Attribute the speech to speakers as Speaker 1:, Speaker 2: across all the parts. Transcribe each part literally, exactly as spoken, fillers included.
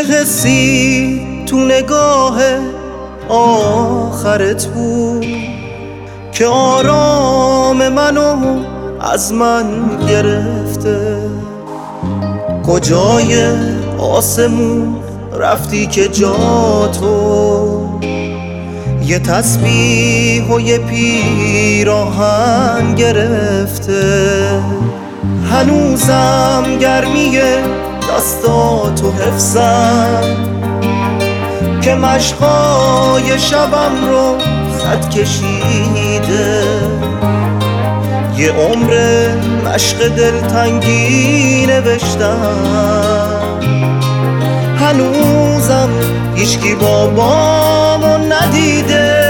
Speaker 1: حسی تو نگاه آخرت بود که آرام منو از من گرفته؟ کجای آسمون رفتی که جا تو یه تسبیح و یه پیراهن گرفته؟ هنوزم گرمی دستاتو حفظم که مشقای شبم رو خط کشیده. یه عمر مشق دلتنگی نوشتم، هنوزم هیچکی بابامو ندیده.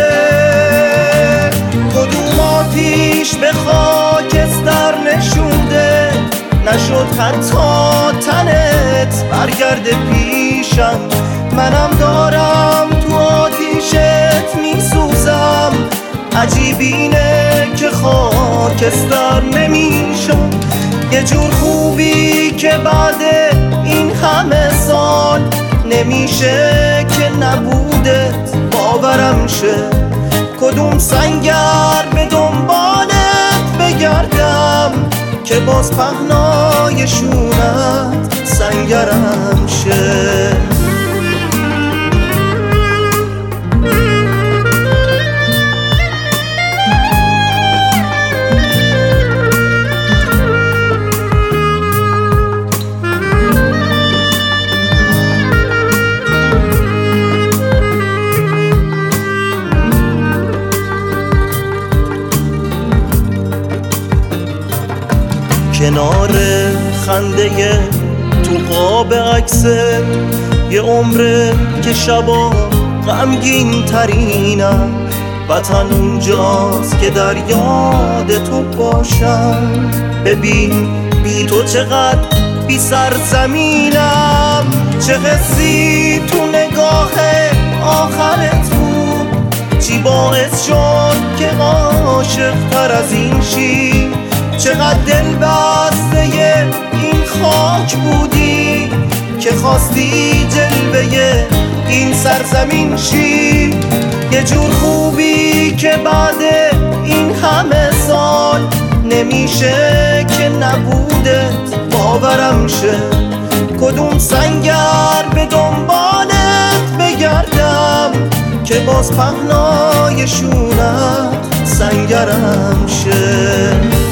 Speaker 1: کدوم آتیش به خاکستر نشونده نشد حتی تنت برگرده پیشم. منم دارم تو آتیشت میسوزم، عجیب اینه که خاکستر نمیشم. یه جور خوبی که بعد این همه سال نمیشه که نبودت باورم شه. کدوم سنگر به دنبالت بگردم که باز پهنای شونت سنگرم شه. کنار خنده تو قاب عکسه یه عمره که شبا غمگین ترینم. وطن اونجاست که در یاد تو باشم. ببین بی تو چقدر بی سرزمینم. چه حسی تو نگاه آخرت بود، چی باعث شد که عاشق تر از این شی؟ چقدر دل بسته این خاک بودی که خواستی جلوه این سرزمین شی. یه جور خوبی که بعد این همه سال نمیشه که نبودت باورم شه. کدوم سنگر به دنبالت بگردم که باز پهنای شونت سنگرم شه.